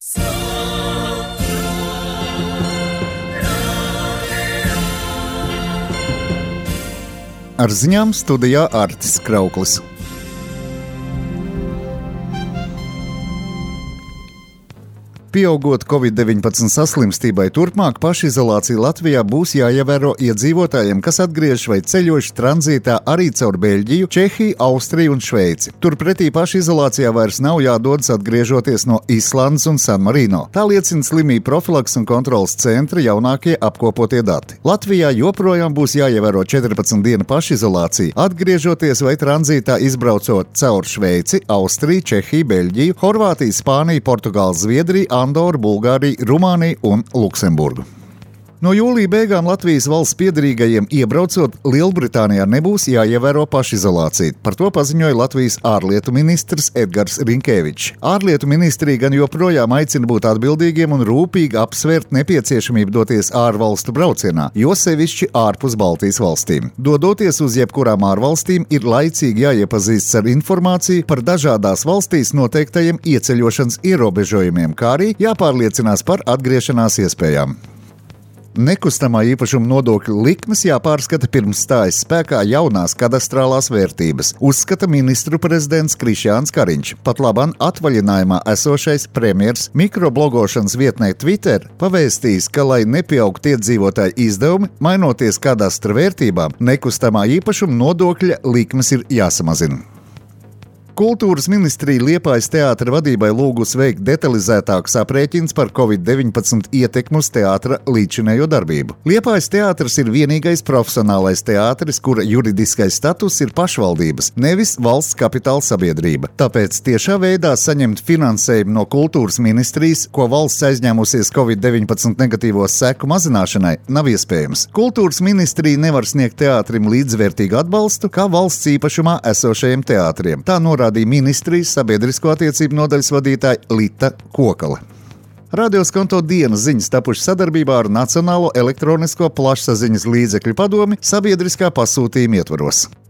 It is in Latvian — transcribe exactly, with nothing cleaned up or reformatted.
Ar ziņām studijā Artis Krauklis. Pieaugot covid deviņpadsmit saslimstībai, turpmāk pašizolācija Latvijā būs jāievēro iedzīvotājiem, kas atgriežas vai ceļojuši tranzītā arī caur Beļģiju, Čehiju, Austriju un Šveici. Turpretī pašizolācijā vairs nav jādodas atgriežoties no Islandes un San Marino. Tā liecina slimību profilaks un kontrolas centra jaunākie apkopotie dati. Latvijā joprojām būs jāievēro četrpadsmit dienu pašizolācija, atgriežoties vai tranzītā izbraucot caur Šveici, Austriju, Čehiju, Beļģiju, Horvātiju, Spāniju, Portugāli, Zviedriju, Andoru, Bulgāriju, Rumāniju un Luksemburgu. No jūlija beigām Latvijas valsts piederīgajiem iebraucot Lielbritānijā nebūs jāievēro pašizolācija. Par to paziņoja Latvijas ārlietu ministrs Edgars Rinkēvičs. Ārlietu ministrija gan joprojām aicina būt atbildīgiem un rūpīgi apsvērt nepieciešamību doties ārvalstu braucienā, jo sevišķi ārpus Baltijas valstīm. Dodoties uz jebkurām ārvalstīm, ir laicīgi jāiepazīstas ar informāciju par dažādās valstīs noteiktajiem ieceļošanas ierobežojumiem, kā arī jāpārliecinās par atgriešanās iespējām. Nekustamā īpašuma nodokļa likmes jāpārskata pirms stājas spēkā jaunās kadastrālās vērtības, uzskata ministru prezidents Krišjāns Kariņš. Pat labam atvaļinājumā esošais premjers mikroblogošanas vietnē Twitter pavēstījis, ka, lai nepieaugtu iedzīvotāju izdevumi, mainoties kadastra vērtībām, nekustamā īpašuma nodokļa likmes ir jāsamazina. Kultūras ministrija Liepājas teātra vadībai lūgusi veikt detalizētākus aprēķinus par covid deviņpadsmit ietekmu uz teātra līdzinējo darbību. Liepājas teātris ir vienīgais profesionālais teātris, kura juridiskais status ir pašvaldības, nevis valsts kapitāla sabiedrība. Tāpēc tiešā veidā saņemt finansējumu no kultūras ministrijas, ko valsts aizņēmusies covid deviņpadsmit negatīvo seku mazināšanai, nav iespējams. Kultūras ministrija nevar sniegt teātrim līdzvērtīgu atbalstu kā valsts īpašumā esošajiem teātriem. Tā norāda ministrijas sabiedrisko attiecību nodaļas vadītāja Lita Kokale. Radios konto dienas ziņas tapušas sadarbībā ar Nacionālo elektronisko plašsaziņas līdzekļu padomi sabiedriskā pasūtījuma ietvaros.